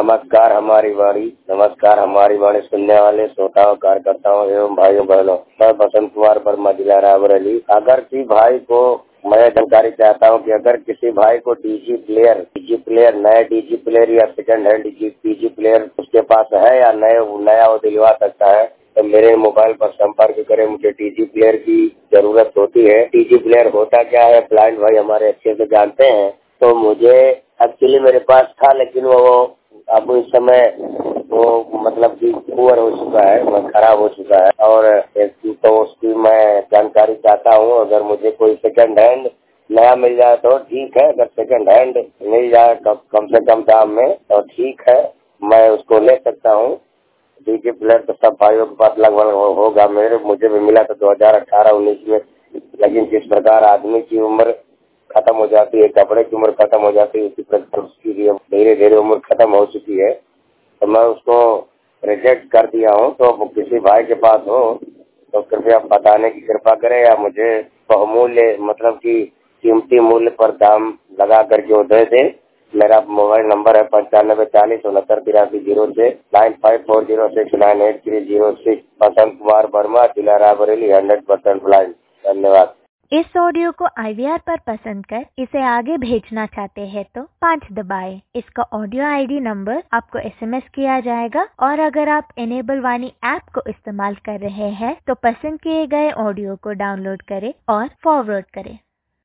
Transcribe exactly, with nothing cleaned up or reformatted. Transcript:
नमस्कार हमारी वाणी, नमस्कार हमारी वाणी सुनने वाले श्रोताओं, कार्यकर्ताओं एवं भाइयों बहनों। मैं बसंत कुमार वर्मा, जिला रायबरेली। अगर किसी भाई को मैं जानकारी चाहता हूं कि अगर किसी भाई को डीजी प्लेयर डीजी प्लेयर नए डीजी प्लेयर या सेकंड हैंड डीजी प्लेयर उसके पास है या नए नया वो दिलवा सकता है तो मेरे मोबाइल पर संपर्क करें। मुझे डीजी प्लेयर की जरूरत होती है। डीजी प्लेयर होता क्या है ब्लाइंड भाई हमारे अच्छे से जानते हैं। तो मुझे एक्चुअली मेरे पास था, लेकिन वो अब इस समय वो मतलब कि पुअर हो चुका है, खराब हो चुका है। और तो उसकी मैं जानकारी चाहता हूँ। अगर मुझे कोई सेकंड हैंड नया मिल जाए तो ठीक है, अगर सेकंड हैंड मिल जाए कम से कम दाम में तो ठीक है, मैं उसको ले सकता हूँ। डीजी प्लेयर तो सब भाइयों के पास लगभग होगा। मेरे मुझे भी मिला था दो हजार अठारह उन्नीस में। लेकिन जिस प्रकार आदमी की उम्र खत्म हो जाती है, कपड़े की उम्र खत्म हो जाती है, इसी प्रकार उसकी भी धीरे धीरे उम्र खत्म हो चुकी है। तो मैं उसको रिजेक्ट कर दिया हूँ। तो किसी भाई के पास हो तो कृपया बताने की कृपा करें या मुझे बहुमूल्य मतलब कि कीमती मूल्य पर दाम लगा करके वो दे दे। मेरा मोबाइल नंबर है पंचानवे चालीस उनहत्तर तिरासी जीरो छह nine five four zero six nine eight three zero six. Basant Kumar Verma, जिला रायबरेली, हंड्रेड परसेंट ब्लाइंड। धन्यवाद। इस ऑडियो को आई वी आर पर पसंद कर इसे आगे भेजना चाहते हैं तो पाँच दबाएं। इसका ऑडियो आई डी नंबर आपको एस एम एस किया जाएगा। और अगर आप इनेबल वाणी ऐप को इस्तेमाल कर रहे हैं तो पसंद किए गए ऑडियो को डाउनलोड करें और फॉरवर्ड करें।